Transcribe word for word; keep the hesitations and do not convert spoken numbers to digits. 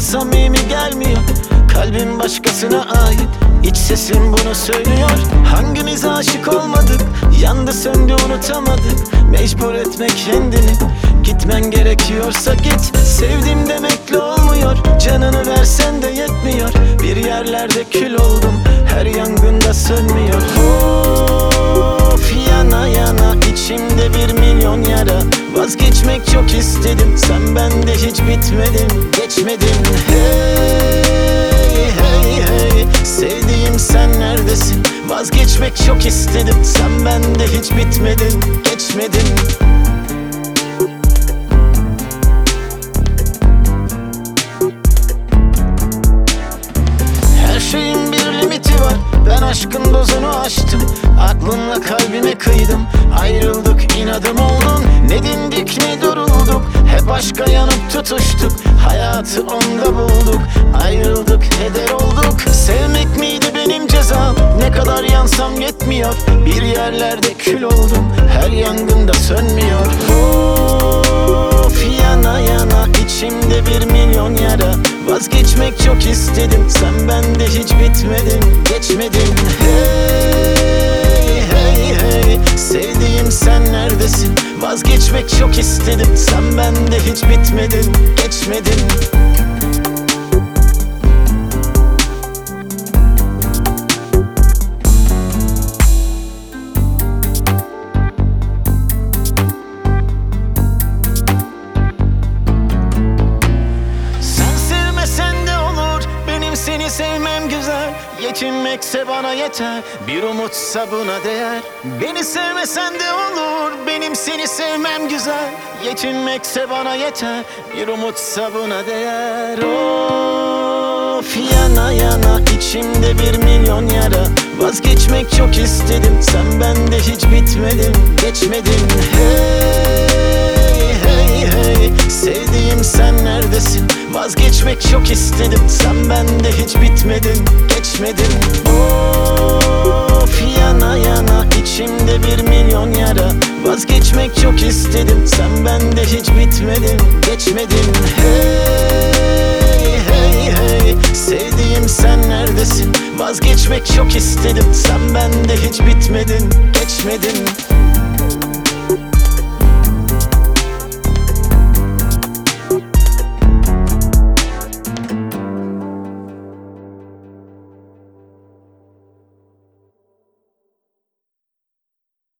bana samimi gelmiyor. Kalbim başkasına ait, İç sesim bunu söylüyor. Hangimiz aşık olmadık, yandı söndü unutamadık. Mecbur etme kendini, gitmen gerekiyorsa git. Sevdim demekle olmuyor, canını versen de yetmiyor. Bir yerlerde kül oldum, her yangında sönmüyor. Of yana yana, içimde bir milyon yara. Vazgeçmek çok istedim, sen bende hiç bitmedin, geçmedin. Hey hey hey, sevdiğim sen neredesin? Vazgeçmek çok istedim, sen bende hiç bitmedin, geçmedin. Her şeyin bir limiti var, ben aşkın dozunu aştım. Aklımla kalbime kıydım, ayrıldık inadım oldun. Ne dindik ne durulduk, hep aşka yanıp tutuştuk. Hayatı onda bulduk, ayrıldık heder olduk. Sevmek miydi benim cezam, ne kadar yansam yetmiyor. Bir yerlerde kül oldum, her yangında sönmüyor. Of yana yana, içimde bir milyon yara. Vazgeçmek çok istedim, sen bende hiç bitmedin, geçmedin. Hey hey hey, sevdiğim sen neredesin? Vazgeçmek çok istedim, sen bende hiç bitmedin, geçmedin. Seni sevmem güzel, yetinmekse bana yeter. Bir umutsa buna değer. Beni sevmesen de olur, benim seni sevmem güzel. Yetinmekse bana yeter, bir umutsa buna değer. Of yana yana, içimde bir milyon yara. Vazgeçmek çok istedim, sen bende hiç bitmedin, geçmedin. Hey hey hey, sevdiğim sen neredesin? Vazgeçmek çok istedim, sen bende hiç bitmedin, geçmedin. Of yana yana, içimde bir milyon yara. Vazgeçmek çok istedim, sen bende hiç bitmedin, geçmedin. Hey hey hey, sevdiğim sen neredesin? Vazgeçmek çok istedim, sen bende hiç bitmedin, geçmedin.